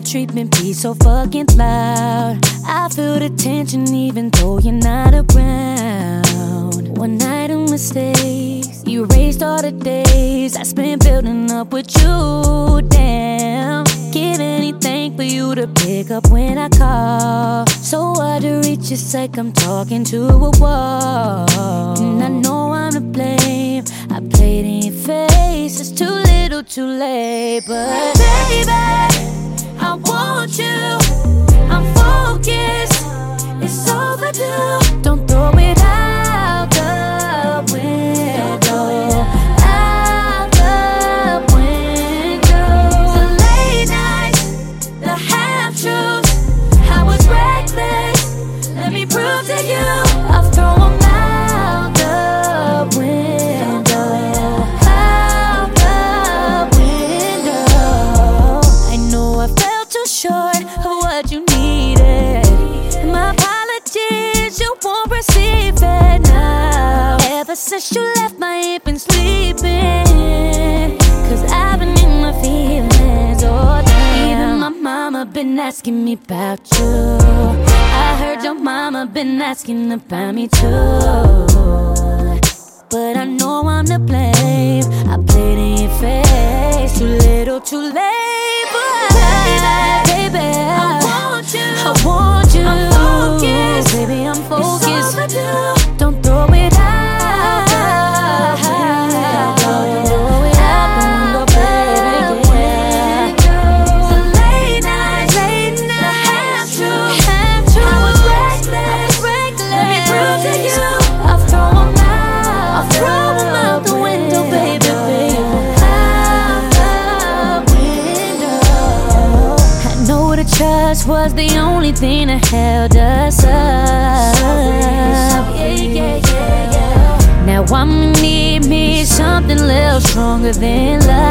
treatment be so fucking loud? I feel the tension even though you're not around. One night of mistakes, you erased all the days I spent building up with you. Damn, give anything for you to pick up when I call. So hard to reach, it's like I'm talking to a wall. And I know I'm to blame, I played in your face. It's too little too late, but baby, I want you, I'm focused, it's overdue. Don't throw it out the window, out the window. The late nights, the half-truths, I was reckless, let me prove to you. I'll throw them out the window, out the window. I know I fell too short of what you needed. My apologies, you won't receive it now. Ever since you left, my ain't been sleeping, 'cause I've been in my feelings all day. Even my mama been asking me about you. I heard your mama been asking about me too. But I know I'm to blame, I played in your face. Too little, too late, but baby, I want you, I want you. I'm focused, baby, I'm focused. Don't throw it out, don't throw it out the window, baby, yeah. The late nights, the half-truths, I was reckless, let me prove to you. I'll throw them out, I'll throw them out the window, baby, out the window. I know the trust was the only thing that held us up. Now I'ma need me something a little stronger than love.